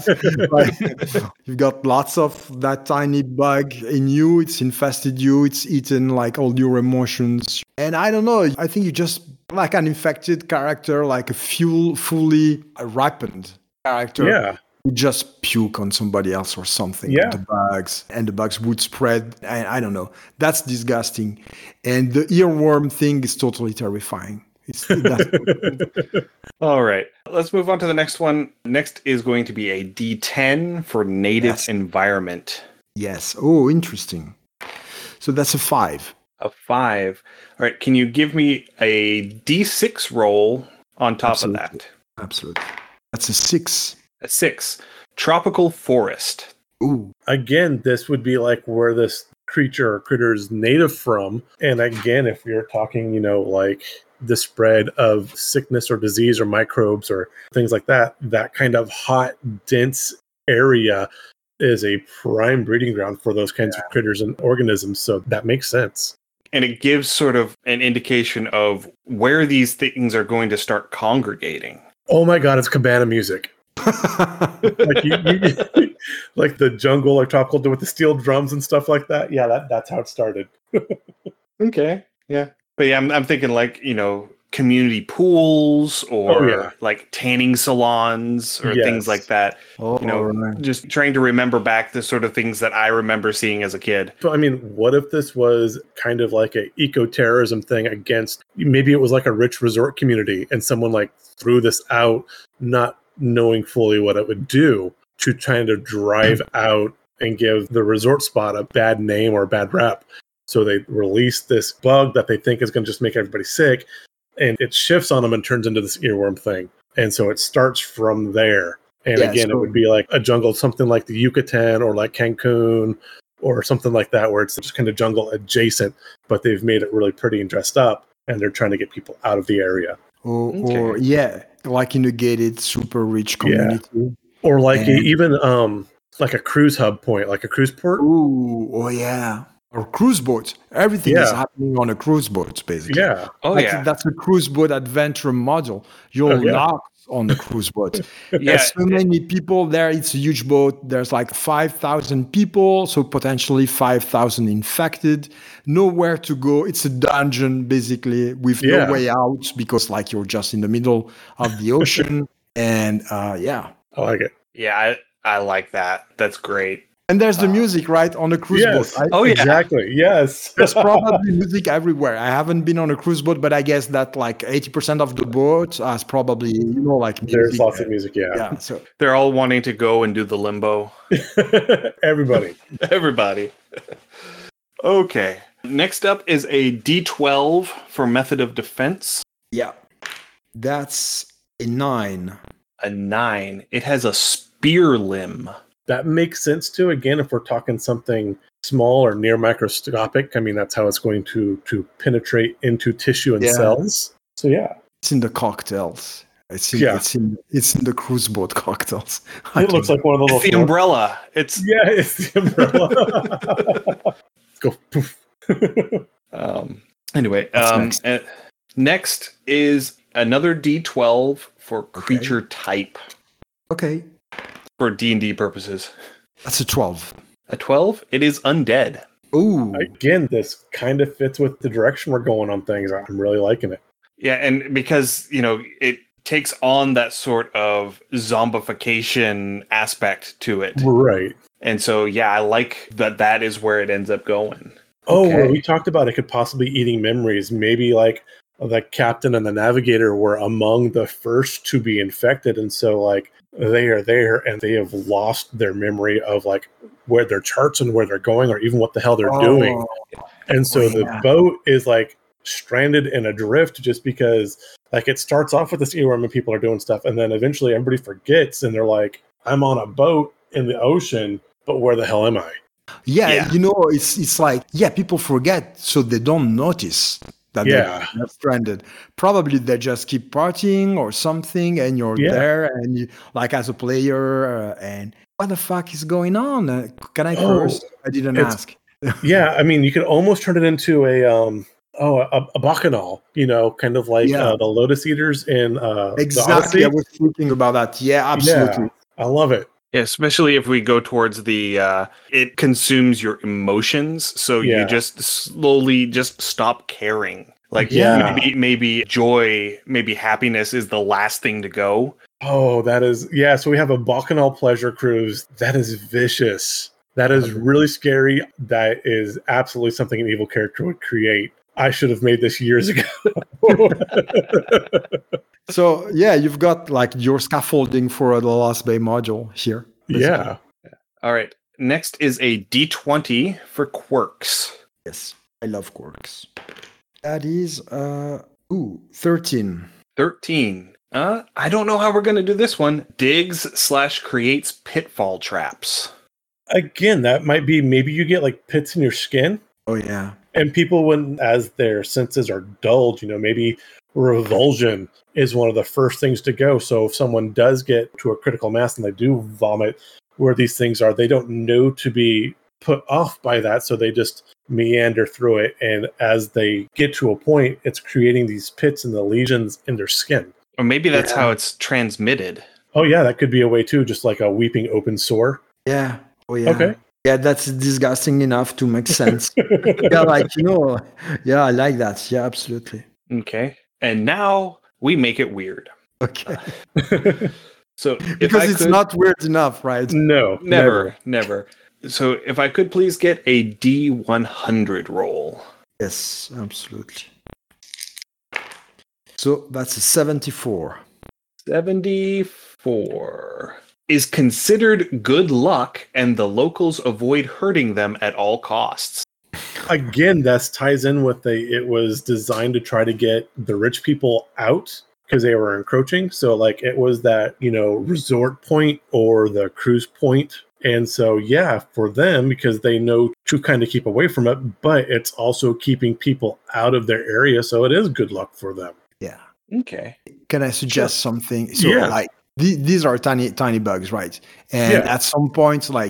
Like, you've got lots of that tiny bug in you. It's infested you. It's eaten like all your emotions. And I don't know. I think you just like an infected character, like a full, fully ripened character. Yeah. Would just puke on somebody else or something. Yeah. The bugs, and the bugs would spread. I, I don't know. That's disgusting. And the earworm thing is totally terrifying. It's, that's All right, let's move on to the next one. Next is going to be a D ten for native Yes. environment. Yes. Oh, interesting. So that's a five. A five. All right, can you give me a D six roll on top Absolutely. of that? Absolutely. That's a six. A six. Tropical forest. Ooh. Again, this would be like where this creature or critter is native from. And again, if you're talking, you know, like the spread of sickness or disease or microbes or things like that, that kind of hot, dense area is a prime breeding ground for those kinds of critters and organisms. So that makes sense. And it gives sort of an indication of where these things are going to start congregating. Oh my God, it's cabana music. like you, you, like the jungle or tropical with the steel drums and stuff like that. Yeah, that, that's how it started. Okay, yeah. But yeah, I'm, I'm thinking like, you know, community pools or Oh, yeah. like tanning salons or Yes. things like that. Oh, You know, right. just trying to remember back the sort of things that I remember seeing as a kid. So, I mean, what if this was kind of like a eco-terrorism thing against, maybe it was like a rich resort community and someone like threw this out, not knowing fully what it would do, to trying to drive out and give the resort spot a bad name or a bad rep. So they release this bug that they think is going to just make everybody sick, and it shifts on them and turns into this earworm thing. And so it starts from there. And Yeah, again, so- it would be like a jungle, something like the Yucatan or like Cancun or something like that, where it's just kind of jungle adjacent, but they've made it really pretty and dressed up, and they're trying to get people out of the area. Or, Okay. or yeah, like in a gated, super rich community. Or like a, And- even um like a cruise hub point, like a cruise port. Ooh, oh yeah. or cruise boats. Everything is Yeah. happening on a cruise boat, basically. Yeah. Oh Like, yeah. that's a cruise boat adventure module. You're Oh, yeah. locked on the cruise boat. Yeah. There's so many people there. It's a huge boat. There's like five thousand people, so potentially five thousand infected. Nowhere to go. It's a dungeon, basically, with Yeah. no way out because, like, you're just in the middle of the ocean. And uh, yeah. I like it. Yeah, I, I like that. That's great. And there's the music, right, on the cruise Yes. boat. Right? Oh, yeah. Exactly. Yes. There's probably music everywhere. I haven't been on a cruise boat, but I guess that like eighty percent of the boat has probably, you know, like music. There's lots of music. Yeah. Yeah, so They're all wanting to go and do the limbo. Everybody. Everybody. Okay. Next up is a D twelve for method of defense. yeah, that's a nine. A nine. It has a spear limb. That makes sense too. Again, if we're talking something small or near microscopic, I mean, that's how it's going to to penetrate into tissue and Yeah. cells. So yeah, It's in the cocktails. It's in, Yeah. it's in it's in the cruise boat cocktails. it looks like one of the little. It's the small- umbrella. It's Yeah, it's the umbrella. Go poof. um anyway, What's um next? uh, next is another D twelve for creature type Okay, for D and D purposes. that's a twelve. A twelve, it is undead. Ooh, Again, this kind of fits with the direction we're going on things. I'm really liking it. Yeah, and because, you know, it takes on that sort of zombification aspect to it. Right. And so, yeah, I like that that is where it ends up going. Oh, Okay. well, we talked about it could possibly eating memories. Maybe like the captain and the navigator were among the first to be infected, and so like they are there and they have lost their memory of like where their charts and where they're going, or even what the hell they're doing. Oh, And so Oh, the yeah. boat is like stranded in a drift just because like it starts off with this era when people are doing stuff, and then eventually everybody forgets and they're like, I'm on a boat in the ocean, but where the hell am I? Yeah, Yeah. you know, it's it's like, yeah, people forget, so they don't notice that Yeah. they're, they're stranded. Probably they just keep partying or something, and you're Yeah. there, and you, like as a player, uh, and what the fuck is going on? Uh, can I Oh, curse? I didn't it's- ask. Yeah, I mean, you could almost turn it into a um oh a, a bacchanal, you know, kind of like Yeah. uh, the Lotus Eaters in uh, the Exactly, I Odyssey. was thinking about that. Yeah, absolutely. I love it. Yeah, especially if we go towards the uh it consumes your emotions, so Yeah. you just slowly just stop caring. Like Yeah. maybe maybe joy, maybe happiness is the last thing to go. Oh, that is yeah. So we have a bacchanal pleasure cruise. That is vicious. That is really scary. That is absolutely something an evil character would create. I should have made this years ago. So yeah, you've got like your scaffolding for the Lost Bay module here. Yeah. All right. Next is a D twenty for quirks. Yes, I love quirks. That is uh ooh thirteen. thirteen. Uh, I don't know how we're going to do this one. Digs slash creates pitfall traps. Again, that might be maybe you get like pits in your skin. Oh yeah. And people, when as their senses are dulled, you know, maybe revulsion is one of the first things to go. So if someone does get to a critical mass and they do vomit where these things are, they don't know to be put off by that. So they just meander through it. And as they get to a point, it's creating these pits and the lesions in their skin. Or maybe that's Yeah. how it's transmitted. Oh, yeah, that could be a way too, just like a weeping open sore. Yeah. Oh yeah. Okay. Yeah, that's disgusting enough to make sense. Yeah, like you know, yeah, I like that. Yeah, absolutely. Okay. And now we make it weird. Okay. So if Because I it's could- not weird enough, right? no, never, never. So if I could please get a D one hundred roll. Yes, absolutely. So that's a seventy-four. seventy-four is considered good luck, and the locals avoid hurting them at all costs. Again, that ties in with the it was designed to try to get the rich people out because they were encroaching. So like it was that, you know, resort point or the cruise point. And so yeah, for them, because they know to kind of keep away from it, but it's also keeping people out of their area. So it is good luck for them. Yeah. Okay. Can I suggest something? So Yeah. like th- these are tiny tiny bugs, right? And Yeah. at some point, like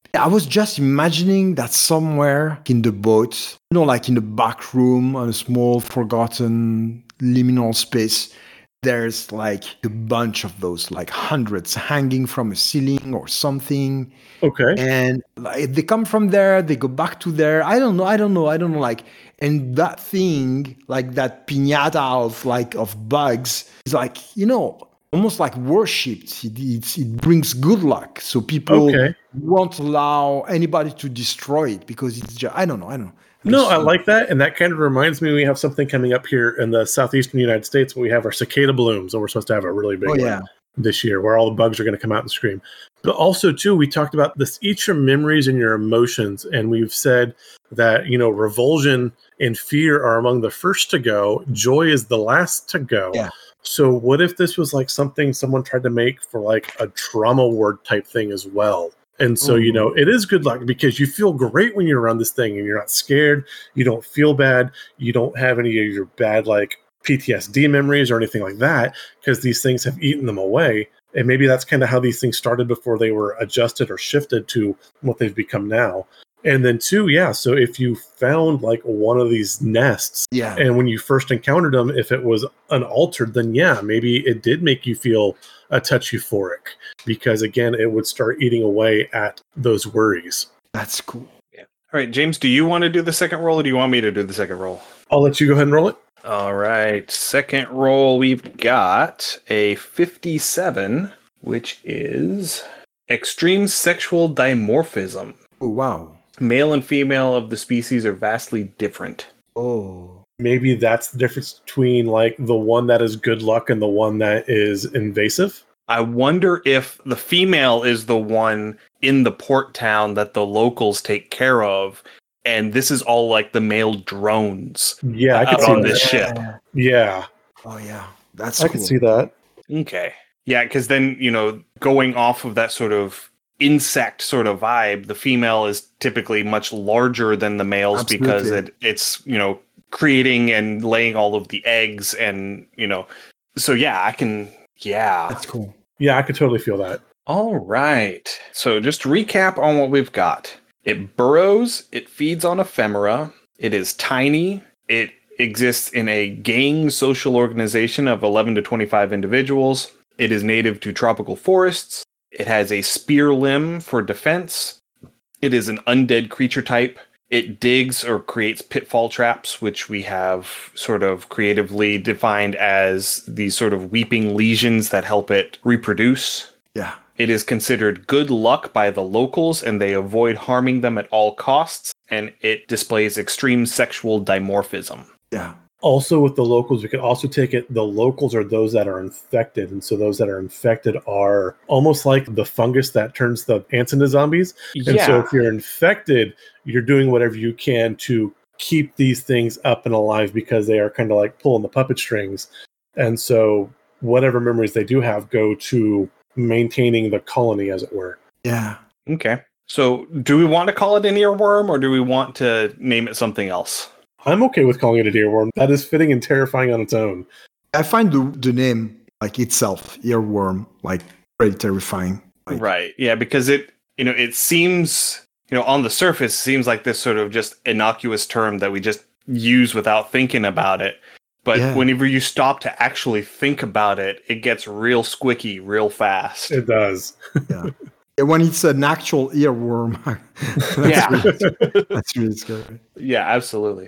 I was just imagining that somewhere in the boat, you know, like in the back room, on a small, forgotten liminal space, there's like a bunch of those, like hundreds hanging from a ceiling or something. Okay. And like, they come from there, they go back to there. I don't know. I don't know. I don't know. Like, and that thing, like that piñata of like of bugs, is like, you know, almost like worshipped. It, it, it brings good luck. So people Okay. won't allow anybody to destroy it because it's just, I don't know. I don't know. No, I like that. And that kind of reminds me we have something coming up here in the southeastern United States where we have our cicada blooms, and we're supposed to have a really big Oh, one yeah. this year where all the bugs are going to come out and scream. But also, too, we talked about this, each your memories and your emotions. And we've said that, you know, revulsion and fear are among the first to go. Joy is the last to go. Yeah. So what if this was like something someone tried to make for like a trauma ward type thing as well? And so, you know, it is good luck because you feel great when you're around this thing and you're not scared. You don't feel bad. You don't have any of your bad, like, P T S D memories or anything like that because these things have eaten them away. And maybe that's kind of how these things started before they were adjusted or shifted to what they've become now. And then, two, yeah, so if you found, like, one of these nests, Yeah. and when you first encountered them, if it was unaltered, then, yeah, maybe it did make you feel a touch euphoric because, again, it would start eating away at those worries. That's cool. Yeah. All right, James, do you want to do the second roll or do you want me to do the second roll? I'll let you go ahead and roll it. All right, second roll, we've got a fifty-seven, which is extreme sexual dimorphism. Oh, wow. Male and female of the species are vastly different. Oh. Maybe that's the difference between, like, the one that is good luck and the one that is invasive. I wonder if the female is the one in the port town that the locals take care of, and this is all like the male drones Yeah, I could out see on that. this ship. Yeah, Oh, yeah. That's I cool. could see that. Okay. Yeah, because then, you know, going off of that sort of insect sort of vibe, the female is typically much larger than the males Absolutely. because it, it's, you know, creating and laying all of the eggs and, you know, so yeah, I can, yeah. That's cool. Yeah, I could totally feel that. All right. So just to recap on what we've got. It burrows, it feeds on ephemera, it is tiny, it exists in a gang social organization of eleven to twenty-five individuals, it is native to tropical forests, it has a spear limb for defense, it is an undead creature type, it digs or creates pitfall traps, which we have sort of creatively defined as these sort of weeping lesions that help it reproduce. Yeah. It is considered good luck by the locals, and they avoid harming them at all costs, and it displays extreme sexual dimorphism. Yeah. Also, with the locals, we could also take it, the locals are those that are infected. And so those that are infected are almost like the fungus that turns the ants into zombies. And Yeah. so if you're infected, you're doing whatever you can to keep these things up and alive because they are kind of like pulling the puppet strings. And so whatever memories they do have go to maintaining the colony, as it were. Yeah. Okay. So do we want to call it an earworm, or do we want to name it something else? I'm okay with calling it a earworm. That is fitting and terrifying on its own. I find the, the name, like itself, earworm, like pretty terrifying. Like, Right. Yeah, because it, you know, it seems, you know, on the surface, seems like this sort of just innocuous term that we just use without thinking about it. But Yeah. whenever you stop to actually think about it, it gets real squicky real fast. It does. yeah. And when it's an actual earworm, that's, Yeah. really, that's really scary. Yeah, absolutely.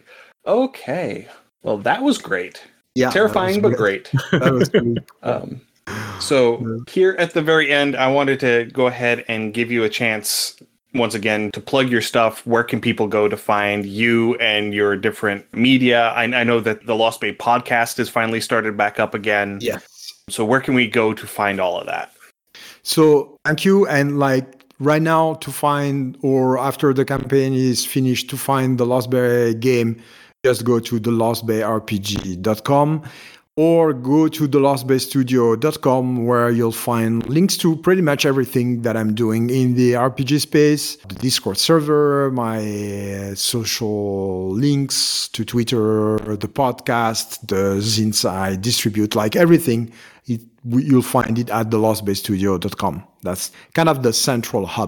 Okay. Well, that was great. Yeah. Terrifying, that but was great. That was really cool. Um, so here at the very end, I wanted to go ahead and give you a chance once again to plug your stuff. Where can people go to find you and your different media? I, I know that the Lost Bay podcast has finally started back up again. Yes. So where can we go to find all of that? So thank you. And like right now to find, or after the campaign is finished, to find the Lost Bay game, just go to the lost bay r p g dot com or go to the lost bay studio dot com, where you'll find links to pretty much everything that I'm doing in the R P G space, the Discord server, my uh, social links to Twitter, the podcast, the zines I distribute, like everything. It, you'll find it at the lost bay studio dot com. That's kind of the central hub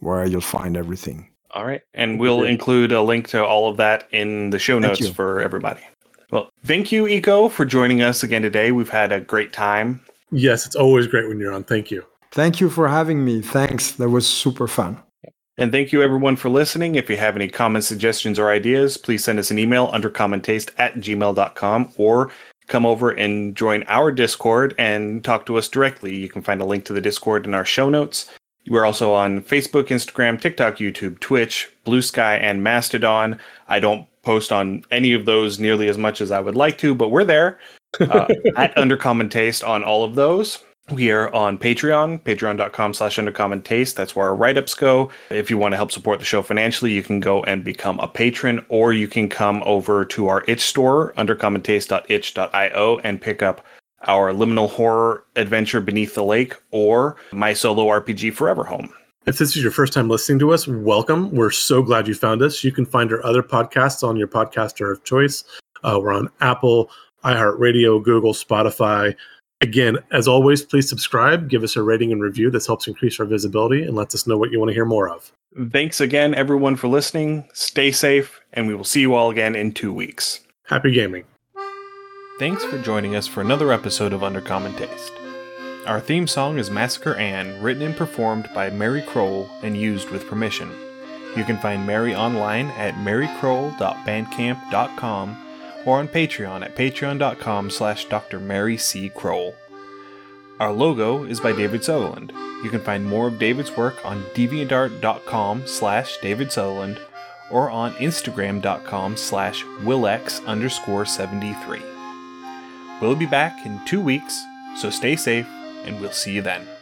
where you'll find everything. All right. And we'll Great. include a link to all of that in the show notes for everybody. Well, thank you, Iko, for joining us again today. We've had a great time. Yes, it's always great when you're on. Thank you. Thank you for having me. Thanks. That was super fun. And thank you, everyone, for listening. If you have any comments, suggestions, or ideas, please send us an email under commontaste at gmail dot com or come over and join our Discord and talk to us directly. You can find a link to the Discord in our show notes. We're also on Facebook, Instagram, TikTok, YouTube, Twitch, Blue Sky, and Mastodon. I don't post on any of those nearly as much as I would like to, but we're there uh, at Undercommon Taste on all of those. We are on Patreon, patreon.com slash undercommon taste. That's where our write-ups go. If you want to help support the show financially, you can go and become a patron, or you can come over to our itch store, undercommon taste dot itch dot io, and pick up our liminal horror adventure Beneath the Lake or my solo R P G Forever Home. If this is your first time listening to us, welcome. We're so glad you found us. You can find our other podcasts on your podcaster of choice. Uh, we're on Apple, iHeartRadio, Google, Spotify. Again, as always, please subscribe, give us a rating and review. This helps increase our visibility and lets us know what you want to hear more of. Thanks again, everyone, for listening. Stay safe, and we will see you all again in two weeks. Happy gaming. Thanks for joining us for another episode of Undercommon Taste. Our theme song is Massacre Anne, written and performed by Mary Kroll and used with permission. You can find Mary online at mary kroll dot bandcamp dot com or on Patreon at patreon.com slash Dr. Mary C. Kroll. Our logo is by David Sutherland. You can find more of David's work on deviantart.com slash David Sutherland or on instagram.com slash willex underscore 73. We'll be back in two weeks, so stay safe, and we'll see you then.